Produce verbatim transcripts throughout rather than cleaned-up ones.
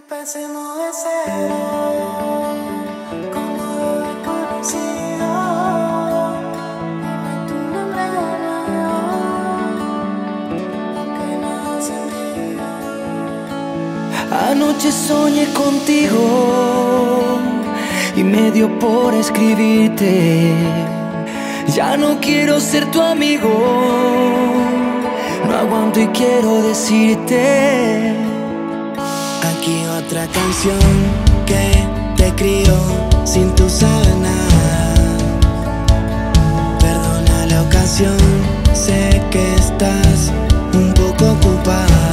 Empecemos de cero, como desconocido. Dime tu nombre de nuevo, aunque nada sentido. Anoche soñé contigo y me dio por escribirte. Ya no quiero ser tu amigo, no aguanto y quiero decirte. Aquí otra canción que te escribo sin tú saber nada. Perdona la ocasión, sé que estás un poco ocupada.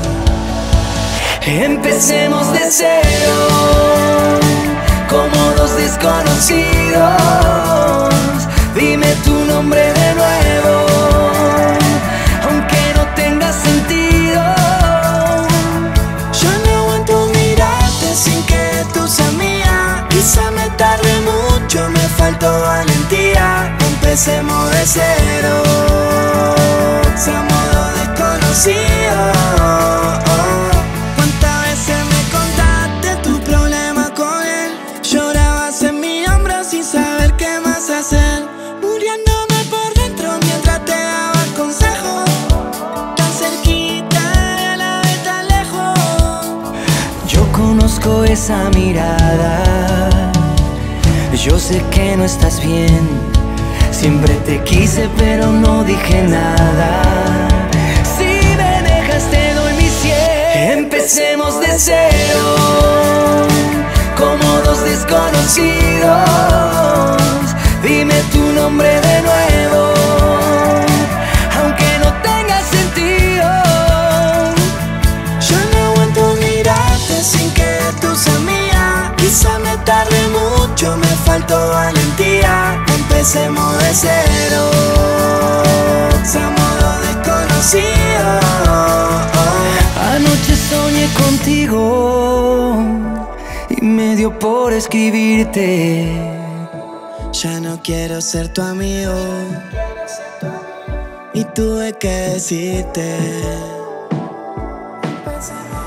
Empecemos de cero, como dos desconocidos. Dime tu nombre de nuevo, aunque no tenga sentido. Yo no aguanto mirarte sin que tú seas mía. Quizá me tarde mucho, me faltó valentía. Empecemos de cero, somos dos desconocidos. ¿Cuántas veces me contaste tus problemas con él? Llorabas en mi hombro sin saber qué más hacer, muriéndome por dentro mientras te daba consejos. Tan cerquita y a la vez tan lejos. Yo conozco esa mirada, yo sé que no estás bien. Siempre te quise pero no dije nada. Si me dejas te doy mi cien. Empecemos de cero, como dos desconocidos. Dime tu nombre de nuevo, aunque no tenga sentido. Yo no aguanto mirarte sin que tú seas mía. Quizá me tarde mucho, me faltó valentía. Empecemos de cero, somos dos desconocidos. Anoche soñé contigo y me dio por escribirte. Ya no quiero ser tu amigo y tuve que decirte. Empecemos